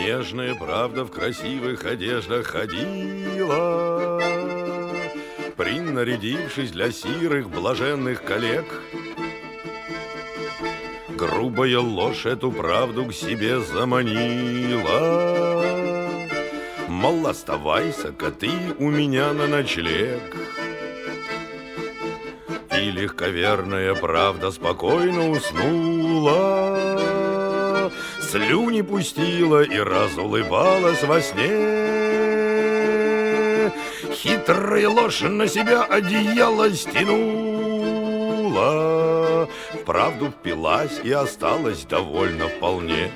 Нежная правда в красивых одеждах ходила, принарядившись для сирых блаженных коллег. Грубая ложь эту правду к себе заманила. Мол, оставайся-ка ты у меня на ночлег. И легковерная правда спокойно уснула, слюни пустила и разулыбалась во сне. Хитрая ложь на себя одеяло стянула, в правду впилась и осталась довольна вполне.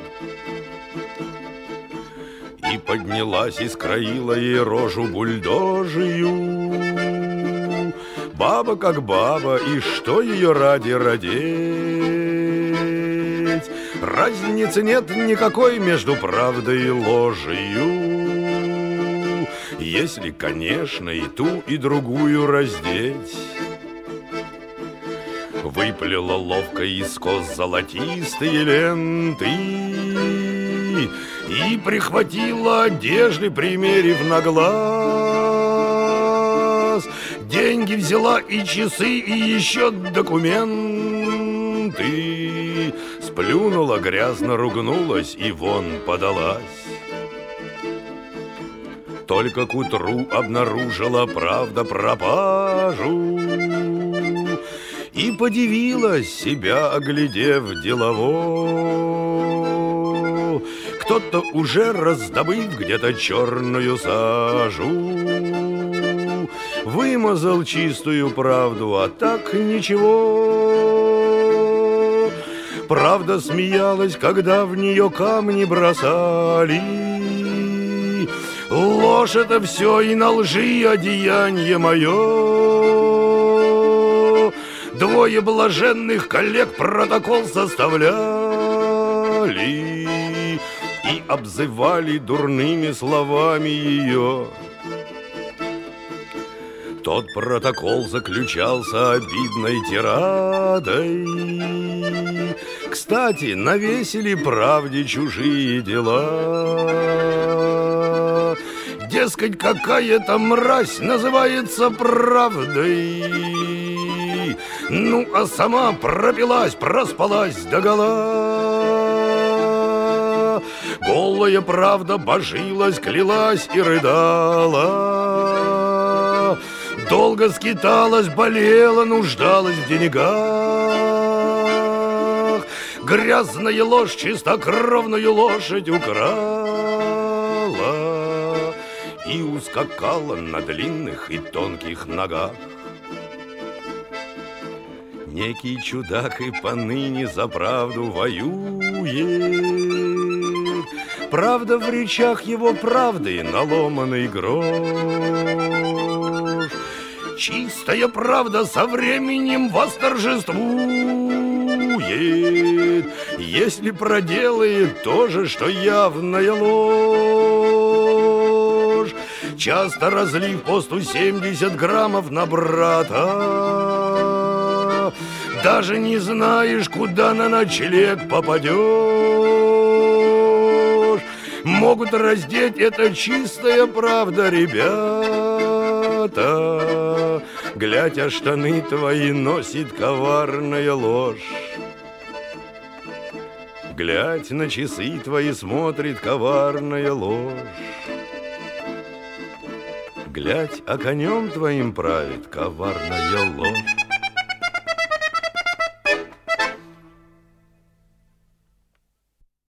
И поднялась и скроила ей рожу бульдожию. Баба как баба, и что ее ради родить? Разницы нет никакой между правдой и ложью, если, конечно, и ту, и другую раздеть. Выплела ловко из кос золотистые ленты и прихватила одежды, примерив на глаз. Деньги взяла и часы, и еще документы. Сплюнула, грязно ругнулась и вон подалась. Только к утру обнаружила правда пропажу и подивилась, себя оглядев делово. Кто-то уже раздобыв где-то черную сажу, вымазал чистую правду, а так ничего. Правда смеялась, когда в нее камни бросали. Ложь это все и на лжи одеяние мое. Двое блаженных коллег протокол составляли и обзывали дурными словами ее. Тот протокол заключался обидной тирадой. Кстати, навесили правде чужие дела. Дескать, какая-то мразь называется правдой. Ну, а сама пропилась, проспалась догола. Голая правда божилась, клялась и рыдала. Долго скиталась, болела, нуждалась в деньгах. Грязная ложь чистокровную лошадь украла и ускакала на длинных и тонких ногах. Некий чудак и поныне за правду воюет. Правда в речах его правды наломанный грош. Чистая правда со временем восторжествует, если проделает то же, что явная ложь. Часто разлив по 170 граммов на брата, даже не знаешь, куда на ночлег попадешь. Могут раздеть, это чистая правда, ребята. Глядь, а штаны твои носит коварная ложь. Глядь, на часы твои смотрит коварная ложь. Глядь, а конем твоим правит коварная ложь.